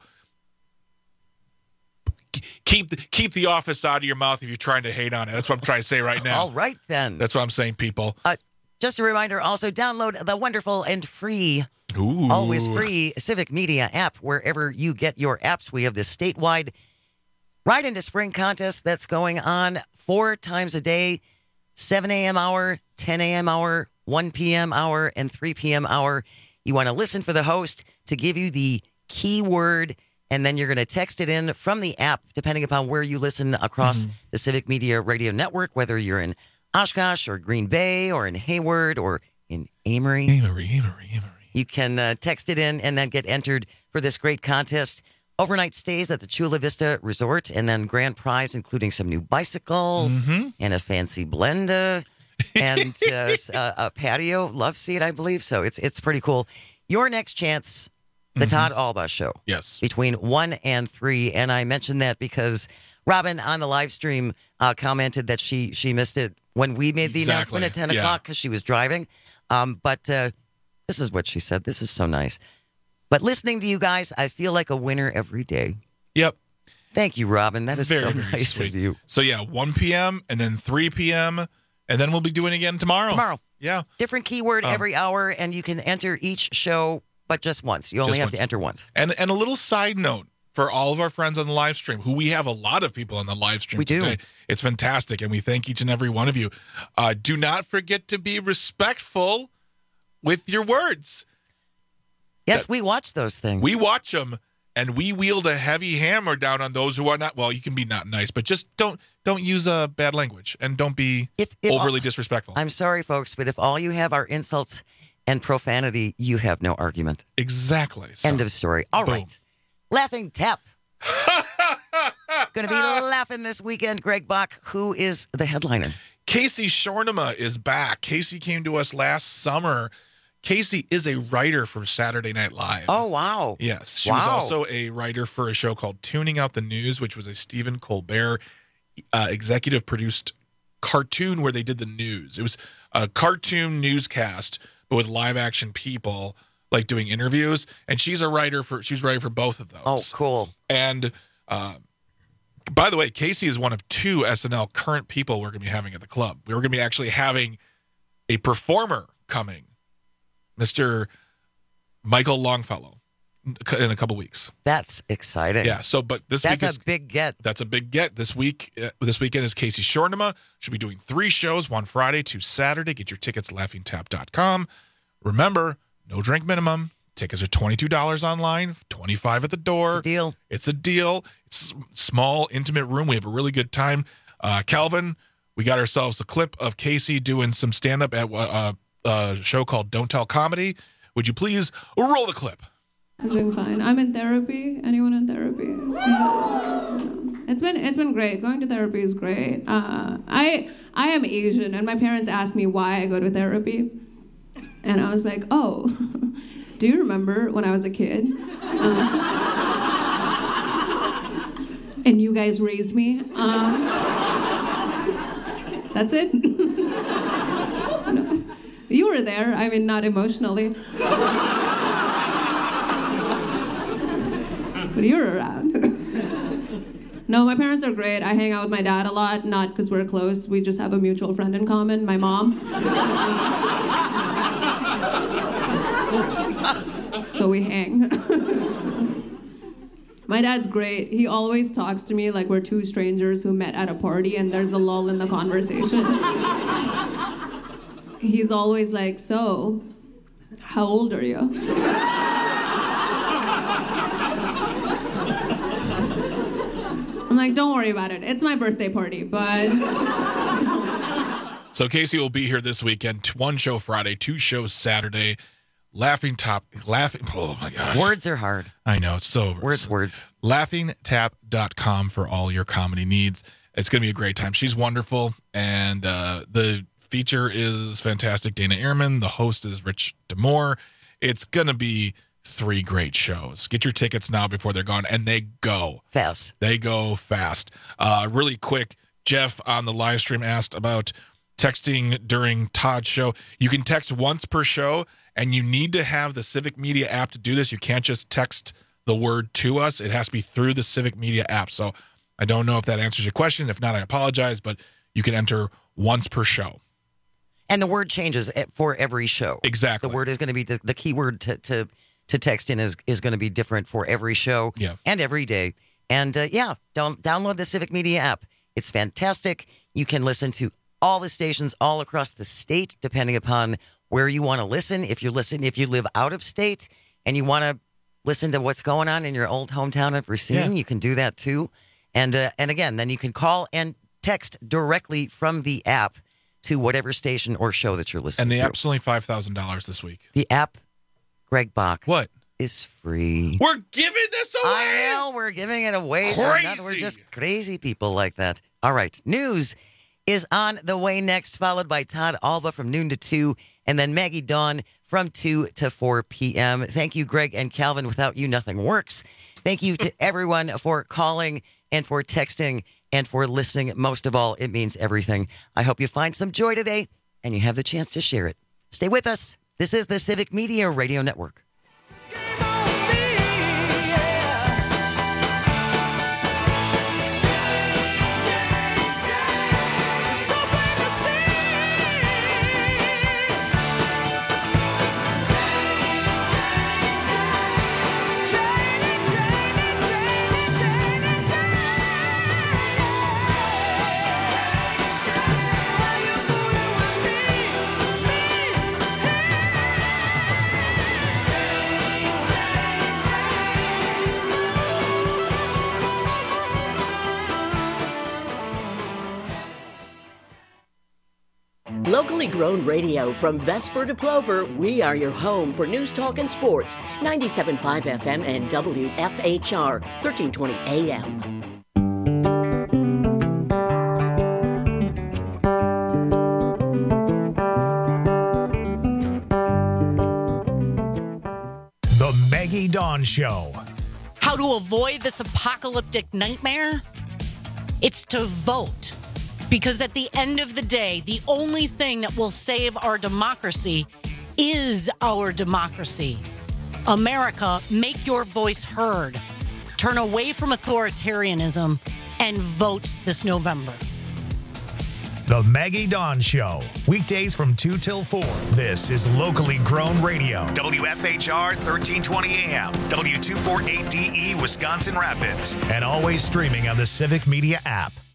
keep the, keep the office out of your mouth if you're trying to hate on it. That's what I'm trying to say right now. All right, then. That's what I'm saying, people. Uh, just a reminder, also download the wonderful and free, Ooh. always free Civic Media app wherever you get your apps. We have this statewide Ride into Spring contest that's going on four times a day, seven a.m. hour, ten a.m. hour, one p.m. hour, and three p.m. hour. You want to listen for the host to give you the keyword, and then you're going to text it in from the app, depending upon where you listen across Mm-hmm. the Civic Media Radio Network, whether you're in Oshkosh or Green Bay or in Hayward or in Amory. Amory, Amory, Amory. You can uh, text it in and then get entered for this great contest. Overnight stays at the Chula Vista Resort, and then grand prize, including some new bicycles Mhm. and a fancy Blenda and uh, s- uh, a patio love seat, I believe. So it's it's pretty cool. Your next chance, the Todd Alba Show. Yes. Between one and three. And I mentioned that because Robin on the live stream uh, commented that she she missed it when we made the Exactly. announcement at ten Yeah. o'clock because she was driving. Um, but uh, this is what she said. This is so nice. But listening to you guys, I feel like a winner every day. Yep. Thank you, Robin. That is Very, so very nice sweet. of you. So yeah, one p.m. and then three p.m. and then we'll be doing it again tomorrow. Tomorrow. Yeah. Different keyword Um, every hour, and you can enter each show, but just once. You only Just have once. to enter once. And and a little side note for all of our friends on the live stream, who we have a lot of people on the live stream We do. today. It's fantastic, and we thank each and every one of you. Uh, do not forget to be respectful with your words. Yes, we watch those things. We watch them, and we wield a heavy hammer down on those who are not. Well, you can be not nice, but just don't don't use uh, bad language and don't be If- if overly all- disrespectful. I'm sorry, folks, but if all you have are insults and profanity, you have no argument. Exactly. So, End of story. All right. boom. Laughing Tap. Going to be laughing this weekend. Greg Bach, who is the headliner? Casey Shornema is back. Casey came to us last summer. Casey is a writer for Saturday Night Live. Oh, wow. Yes. She was Wow. also a writer for a show called Tuning Out the News, which was a Stephen Colbert uh, executive produced cartoon where they did the news. It was a cartoon newscast, but with live action people, like doing interviews. And she's a writer for, she's a writer for both of those. Oh, cool. And uh, by the way, Casey is one of two S N L current people we're going to be having at the club. We're going to be actually having a performer coming, Mister Michael Longfellow, in a couple weeks. That's exciting. Yeah. So, but this That's week is a big get. that's a big get. This week, uh, this weekend is Casey Shornema. She'll be doing three shows, one Friday, two Saturday. Get your tickets at laughing tap dot com. Remember, no drink minimum. Tickets are twenty-two dollars online, twenty-five dollars at the door. It's a deal. It's a deal. It's a small, intimate room. We have a really good time. Uh, Calvin, we got ourselves a clip of Casey doing some stand-up at uh, a show called Don't Tell Comedy. Would you please roll the clip? I'm doing fine. I'm in therapy. Anyone in therapy? It's been it's been great. Going to therapy is great. Uh, I I am Asian, and my parents asked me why I go to therapy, and I was like, oh, do you remember when I was a kid? Uh, and you guys raised me. Um, that's it. No. You were there. I mean, not emotionally. But you were around. No, my parents are great. I hang out with my dad a lot, not because we're close. We just have a mutual friend in common, my mom. So we hang. My dad's great. He always talks to me like we're two strangers who met at a party and there's a lull in the conversation. He's always like, so, how old are you? I'm like, don't worry about it. It's my birthday party, but So Casey will be here this weekend. T- One show Friday, two shows Saturday. Laughing Top, laughing. Oh my gosh, Words are hard. I know it's so Words, words. laughing tap dot com for all your comedy needs. It's going to be a great time. She's wonderful, and uh, the feature is fantastic. Dana Ehrman, the host is Rich Demore. It's going to be three great shows. Get your tickets now before they're gone, and they go fast. They go fast. Uh, really quick, Jeff on the live stream asked about texting during Todd's show. You can text once per show, and you need to have the Civic Media app to do this. You can't just text the word to us. It has to be through the Civic Media app. So I don't know if that answers your question. If not, I apologize, but you can enter once per show. And the word changes for every show. Exactly. The word is going to be the, the key word to, to, to text in is, is going to be different for every show yeah. and every day. And uh, yeah, don't download the Civic Media app. It's fantastic. You can listen to all the stations all across the state, depending upon where you want to listen. If you listen, if you live out of state and you want to listen to what's going on in your old hometown of Racine, yeah. you can do that too. And uh, and again, then you can call and text directly from the app to whatever station or show that you're listening to. And the to. app's only five thousand dollars this week. The app, Greg Bach. What? Is free. We're giving this away. I know, we're giving it away. Crazy. We're, not, we're just crazy people like that. All right. News is on the way next, followed by Todd Alba from noon to two, and then Maggie Dawn from two to four p.m. Thank you, Greg and Calvin. Without you, nothing works. Thank you to everyone for calling and for texting and for listening. Most of all, it means everything. I hope you find some joy today and you have the chance to share it. Stay with us. This is the Civic Media Radio Network. Locally grown radio from Vesper to Plover, we are your home for news, talk, and sports. ninety-seven point five F M and W F H R, thirteen twenty A M. The Maggie Dawn Show. How to avoid this apocalyptic nightmare? It's to vote. Because at the end of the day, the only thing that will save our democracy is our democracy. America, make your voice heard. Turn away from authoritarianism and vote this November. The Maggie Dawn Show. Weekdays from two till four. This is locally grown radio. W F H R thirteen twenty A M. W two forty-eight D E Wisconsin Rapids. And always streaming on the Civic Media app.